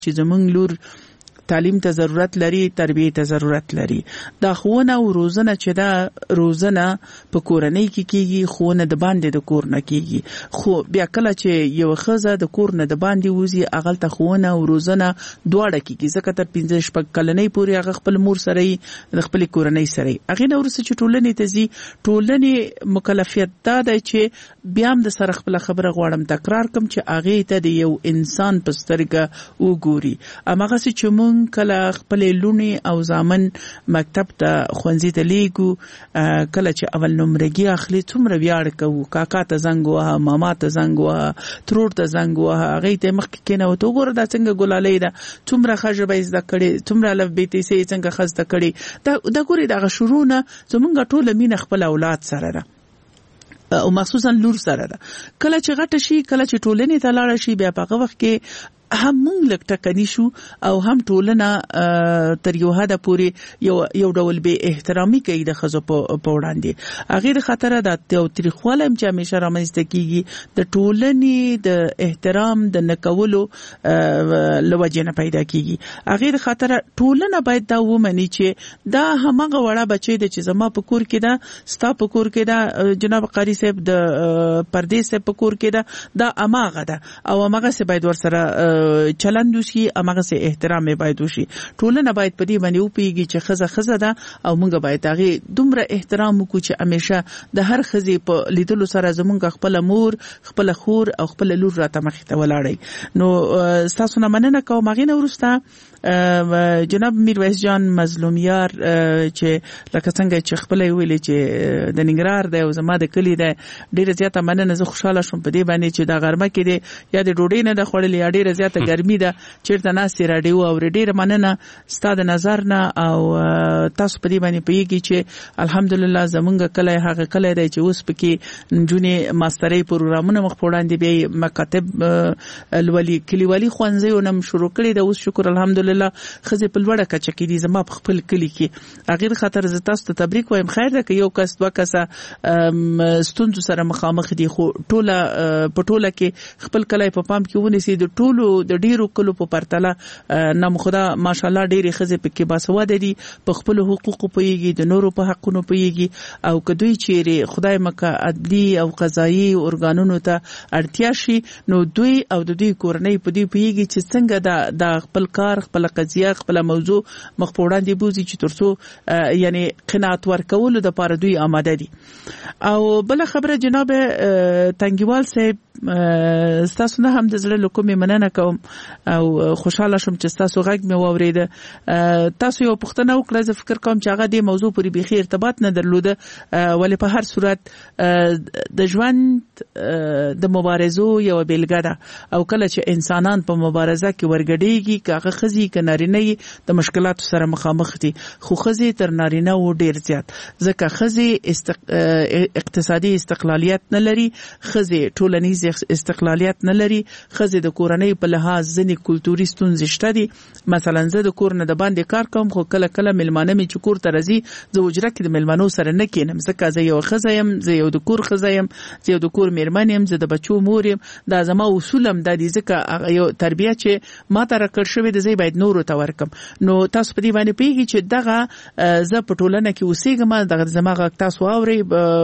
چې زمونږ لور تعلیم ته ضرورت لري، تربیه ته ضرورت لري. دا خوونه او روزنه چې دا روزنه په کورنۍ کې کیږي، خوونه د باندې د کور نه کیږي. خو بیا کله چې یو ښځه د کور نه د باندې وځي هغه ته خوونه او روزنه دواړه کیږي، ځکه تر 15 کلنۍ پورې هغه خپل مور سره د خپل کورنۍ سره هغه نه ورسې چې ټولنې ته ځي. ټولنې مکلفیت دا ده چې بیا هم د سره خپل خبره غواړم تکرار کوم چې هغه ته د یو انسان په سترګه وګوري. امغه چې مونږ کله خپل لونی او زامن مکتب ته ښوونځي ته لیږو، کله چې اول نمرګي اخلي څومره ویاړ کوو، کاکا ته زنګ وهه، ماما ته زنګ وهه، ترور ته زنګ وهه، هغه ته مخکې کېنه ته وګوره دا څنګه ګلالۍ ده، څومره ښه ژبه زده کړې، څومره الف ب ت س څنګه ښه زده کړې. دا ګوري دغه شروع نه زمونږ ټوله مینه خپل اولاد سره ده او مخصوصا لور سره ده. کله چې غټه شي، کله چې ټولنې ته لاړه شي، بیا په هغه وخت کې هم مونږ لږ ټکنی شو او هم ټولنه تر یو حده پورې یو ډول به احترامي کوي د ښځو په وړاندې. هغې د خاطره د تاوتریخوالی هم چې همیشه رامنځته کېږي د ټولنې د احترام د نه کولو له وجې نه پیدا کېږي. هغې د خاطره ټولنه باید دا ومني چې دا هماغه وړه بچی ده چې زما په کور کې ده، ستا په کور کې ده، جناب قاری صاحب د پردې صاحب په کور کې ده، دا هماغه ده او هماغسې باید ورسره چلند وشي، امغه سه احترام باید وشي. ټولنه باید په دې باندې وپیږي چې ښځه ده او موږ باید هغه دومره احترام وکړو چې همیشه د هر ښځې په لیدلو سره زمونږ خپل مور، خپل خور او خپل لور راته مخې ته ولاړی. نو تاسو نه مننه کوم. هغه نه ورسته جناب میرویس جان مظلومیار چې لکه څنګه چې خپل ویلي چې د ننګرهار دی او زما د کلی دی، ډیره زیاته مننه. زه خوشاله شوم په دې باندې چې دا غرمه کې دی یا د ډوډۍ نه د خوړلې یا ډیره زیاته ګرمي ده چیرته ناستې راډیو او ډیره مننه ستا د نظر نه او تاسو په دې باندې پوهیږئ چې الحمدلله زمونږ کلی هغه کلی دی چې اوس پکې نجونې ماسترۍ پروګرامونه مخ په وړاندې بیا مکاتب لولي کلیوالي ښوونځیونه هم شروع کړي ده. اوس شکر الحمدلله ښځې په لوړه کچه کې دي زما په خپل کلي کې. هغې خاطر زه تاسو ته تبریک وایم. خیر ده که یو کس دوه کسه ستونزو سره مخامخ دي، خو ټوله په ټوله کې خپل کلی په پام کې ونیسي. د ټولو د ډیرو کلو په پرتله نام خدا ماشاءالله ډیرې ښځې پکې باسواده دي، په خپل حقوقو پوهیږي، د نورو په حقونو پوهیږي او که دوی چیرې خدای مکه عدلي او قضایي ارګانونو ته اړتیا شي نو دوی او د دوی کورنۍ په دې پوهیږي چې څنګه د خپل کار، خپل قضیه، خپل موضوع مخ په وړاندې بوزي چې ترڅو یعنی قناعت ورکولو د پاره دوی آماده دي. او بل خبره جناب تنګیوال صاحب، تاسو نه هم د زړه له کومې مننه کوم او خوشاله شوم چې تاسو غږ مې واورېده. تاسو یو پوښتنه وکړه، زه فکر کوم چې هغه د موضوع پورې بيخي ارتباط نه درلوده، ولی په هر صورت د ژوند د مبارزو یو بیلګه ده او کله چې انسانان په مبارزه کې ورګډېږي که هغه ښځې که نارینه د مشکلاتو سره مخامخ دي، خو ښځې تر نارینه و ډېر زیات، ځکه ښځې اقتصادي استقلالیت نه لري، ښځې ټولنیز استقلالیت نه لري، ښځې د کورنۍ په لحاظ ځینې کلتوري ستونزې شته دي. مثلا زه د کور نه د باندې کار کوم، خو کله کله مېلمانه مې چې کور ته راځي زه حجره کې د مېلمنو سره نه کېنم، ځکه زه یو ښځه یم، زه یو د کور ښځه یم، زه یو د کور مېرمن یم، زه د بچو مور یم. دا زما اصول هم دا دي، ځکه یو تربیه چې ما ته راکړ شوې ده زه باید نورو ته ورکم. نو تاسو په دې باندې پوهیږئ چې دغه زه په ټولنه کې اوسېږم، دغه زما غږ تاسو اورئ،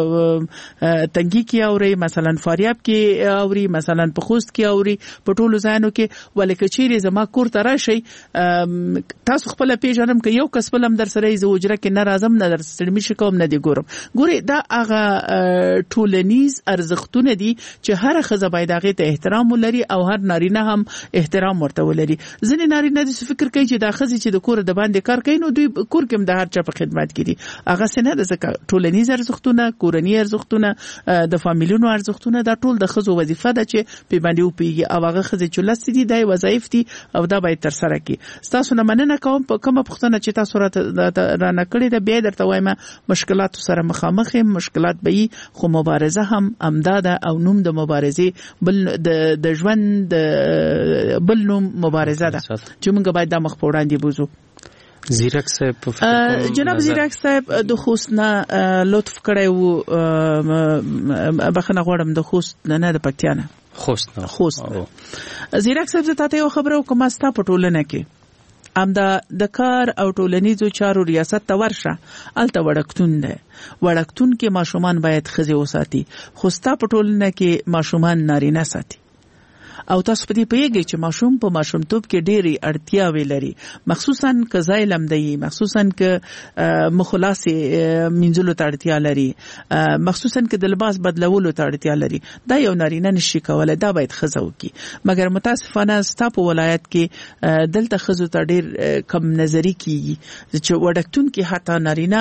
تنګي کې اورئ، مثلا فاریاب کې اورئ، مثلا په خوست کې اورئ، په ټولو ځایونو کې. ولې که چیرې زما کور ته راشئ تاسو خپله پیژنم که یو کس بل هم در سره زه حجره کې نه راځم، نه در سره مشي کوم، نه دې ګورم. ګورئ دا هغه ټولنیز ارزښتونه دي چې هر ښځه باید هغې ته احترام ولري او هر نارینه هم احترام ورته ولري. ځینې نارینه داسې فکر کوي چې دا ښځې چې د کور د باندې کار کوي نو دوی کور کې هم د هر چا په خدمت کې دي. هغسې نه ده، ځکه ټولنیز ارزښتونه، کورني ارزښتونه، د فامیلونو ارزښتونه دا ټول د ښځو وظیفه ده چې په باندې وپوهیږي او هغه ښځې چې لسې دي دا وظایف دي او دا باید ترسره کړي. ستاسو نه مننه کوم. په کومه پوښتنه چې تاسو رانه کړې ده بیا درته وایم مشکلاتو سره مخامخ یم، مشکلات به وي، خو مبارزه هم همدا ده او نوم د مبارزې بل د ژوند بل نوم مبارزه ده چې موږ باید دا مخ په وړاندې بوزو. زیرک صاحب جناب زیرک صاحب د خوست نه لطف کړی و، بخښنه غواړم، د خوست نه د پکتیا نه. خوست زیرک صاحب ته یو خبره کومه ستا په ټولنه کې امدا د کار او ټولنیزو چارو ریاست ته ورشه الته وړکتون ده وړکتون کې ماشومان باید خزي وساتي خو ستا په ټولنه کې ماشومان نارینه ساتي او تاسو په دې پیږئ چې ماشوم په ماشومتوب کې ډېری اړتیاوې لري مخصوصا که ځای لمدی مخصوصا که مخلصې منځلو ته اړتیا لري مخصوصا که د لباس بدلولو ته اړتیا لري دا یو نارینه نشي کولای دا باید ښځه وکړي مګر متاسفانه ستا په ولایت کې دلته ښځو ته ډېر کم نظري کیږي چې وړکتون کې حتی نارینه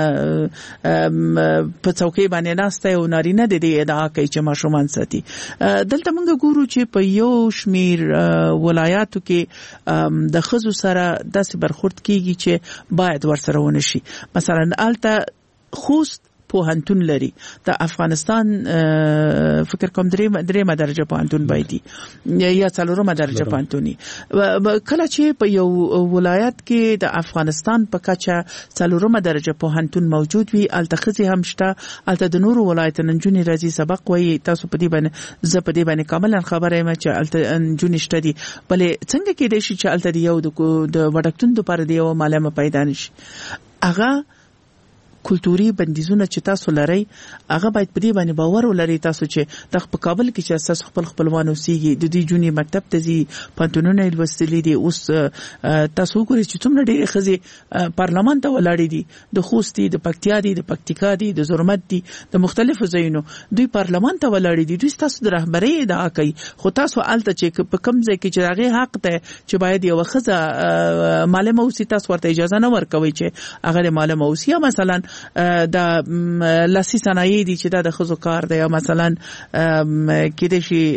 په څوکۍ باندې ناسته یو نارینه د دې ادعا کوي چې ماشومان ساتي دلته موږ ګورو چې په یو شمیر ولایاتو کې د خزو سره داسې برخورد کیږي چې باید ورسره ونشي مثلا الته خوست پوهنتون لري د افغانستان فکر کوم درېمه درجه پوهنتون بایدي یا څلورمه درجه پوهنتوني کله چې په یو ولایت کې د افغانستان په کچه څلورمه درجه پوهنتون موجود وي الته خزي هم شته الته د نورو ولایتونو نجونې راځي سبق وایي تاسو په دې باندې زه په دې باندې کاملا خبره یم چې الته نجونې شته دي بلې څنګه کې دي چې الته یو د وړکتون لپاره دی یو معلومه پیدا نشي هغه کلتوري بندیزونه چې تاسو لري هغه باید په دې باندې باور ولري تاسو چې د په کابل کې چې تاسو خپل خپلوان اوسېږي د دې جونی مکتب ته ځي پانتونونه لوستلې دي اوس تاسو ګورئ چې څومره ډېر خزي پارلمان ته ولاړې دي د خوست دي د پکتیا دي د پکتیکا دي د زرمت دي د مختلفو ځایونو دوی پارلمان ته ولاړې دي دوی تاسو د رهبرۍ ادعا کوي خو تاسو الته چې په کوم ځای کې چې هغه حق ته چې باید یو خزه معلومه اوسي تاسو ورته اجازه نه ورکوي چې هغه معلومه اوسي مثلا د لاسي صنایع دي چې د خزو کار دی مثلا کې د شي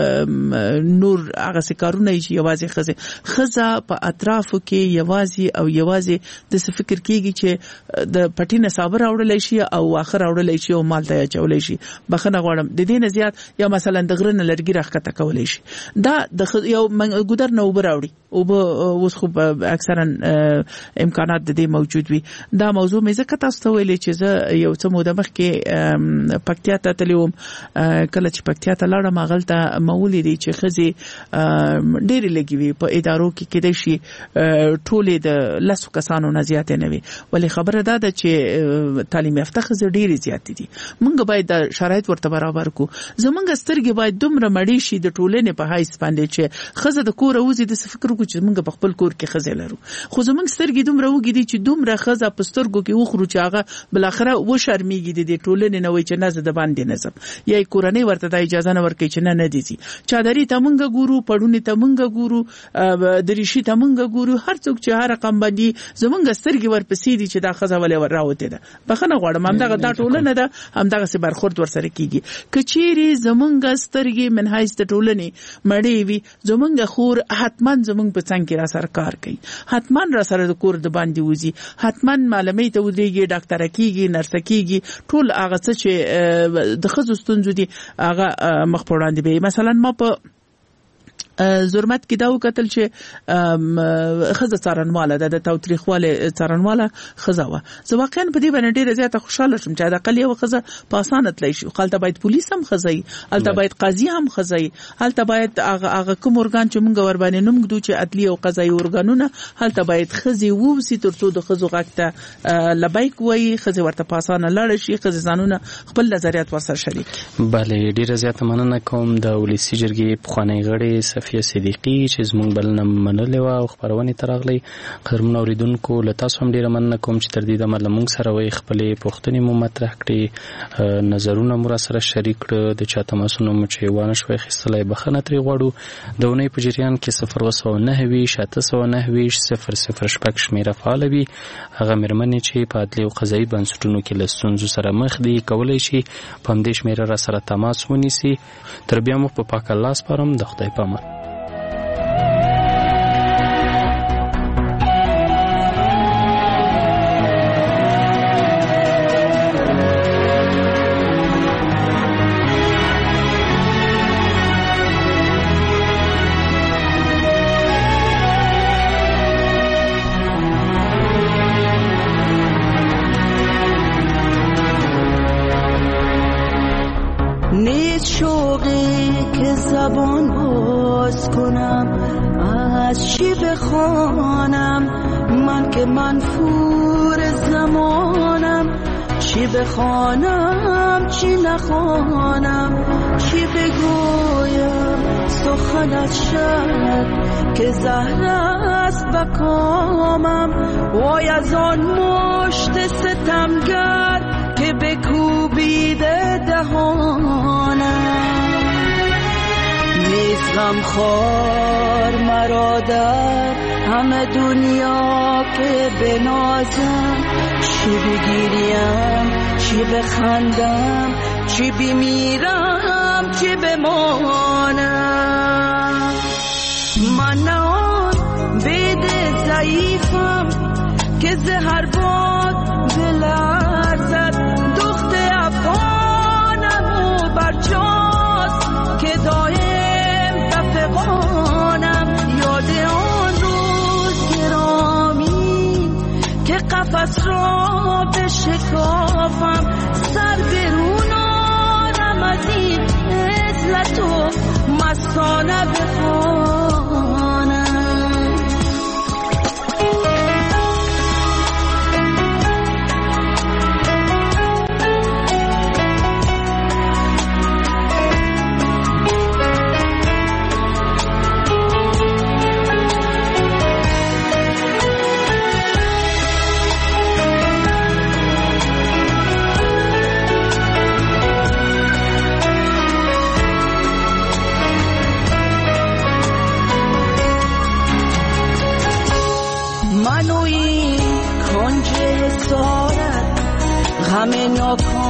نور هغه سکارونه چې یوازې خزه په اطرافو کې یوازې د فکر کېږي چې د پټینه صابر اورلې شي او اخر اورلې شي او مال ته چولې شي بخنه غواړم د دې نه زیات یا مثلا د غرن لرګي راخته کولې شي دا د یو ګودر نه وبراوړي او اوس خو اکثرا امکانات د دې موجود وي دا موضوع مې ځکه تاسو ته ویلې چې زه یو څه موده مخکې پکتیا ته تلوم کله چې پکتیا ته لاړم غلطه مولې دي چې خزي ډېر لګي وي په ادارو کې کېدای شي ټولې د لاسو کسانو نه زیات نه وي ولې خبره ده چې تعلیم یافته خزي ډېر زیات دي موږ باید د شرایط ورته برابر کو زمونږ سترګې باید دومره مړې شي د ټولنې په حیث باندې چې خزه د کور اوزي د فکر کو چې موږ په خپل کور کې خزه لرو خو زمونږ سترګې دومره وګړي دي چې دومره خزه په سترګو کې وخرو چې هغه بل اخره و شرمېږي د ټولنې نه وای چې نه زده باندې نظم یا کورنۍ ورته د اجازه نه ورکړي چې نه دي چادرې ته مونږ ګورو پړونی ته مونږ ګورو دریشي ته مونږ ګورو هر څوک چې هر رقم باندې زمونږ سترګې ورپسې دي چې دا خزه ولې راوته ده بخنه غواړم همدغه دا ټولنه ده همدغه سي برخورد ورسره کیږي کچيري زمونږ سترګې منحیز د ټولنې مړې وي زمونږ خور حتمان زمونږ په څنګه را سره کار کوي حتمان را سره د کور د باندې وزي حتمان معلومې ته ودیږي ډاکټر کیږي نرس کیږي ټول هغه څه چې د خزو ستونزې دي هغه مخ په وړاندې به مثلا ما په زرمت کې دا وکتل چې خزه څارنواله د تاوتریخواله څارنواله خزه وا زه واقعا په دې باندې ډیره زیاته خوشاله شوم چې دا کله یو خزه په اسانه تللی شي خلته باید پولیس هم خزي الته باید قاضي هم خزي الته باید هغه کوم ارګان چې مونږ ور باندې نوم ګدو چې عدلی او قضایي ارګانونه الته باید خزي ووسی ترڅو د خزو غاکته لبیک وای خزه ورته په اسانه لاړ شي خزه ځانونه خپل نظریات ورسره شریک بله ډیره زیاته مننه کوم د ولسی جرګې پخوانی غړي صفیه صدیقی چې زموږ بلنه منلې و او خبرونه ترغلي قدرمن اوریدونکو له تاسو هم ډیره مننه کوم چې تر دې د ملمون سره وي خپلې پوښتنې مو مطرح کړې نظرونه مو سره شریک کړ د چا تماسونه مو چې وانه شوي خستلای بخنه تری غواړو د ونې په جریان کې 009 شپږ شمیره فعال وي هغه مرمنې چې په عدلي او قضایي بنسټونو کې له ستونزو سره مخ دي کولای شي په همدې شمیره را سره تماس ونیسي تر بیا مو په پاک الله سپارم د خدای په امان نیست شوقی که زبان باز کنم، از چی بخوانم من که منفور زمانم، چی بخوانم چی نخوانم، چی بگویم سخن از شب که زهر است بکامم، وای از آن مشت ستمگر که بکوبیده دهانم، نیز غمخوار مرا در همه دنیا که بنازم، چی بگیریم چی بخندم، چی بمیرم چی بمانم، من نه آن بید ضعیفم که زهر باد بلرزد، دخت افغانم و برجاست که دایم تفقانم، یاد آن روز گرامی که قفس را بشکافم، سر برونانم از این عزلت و مستانه بخوانم. غم ناکام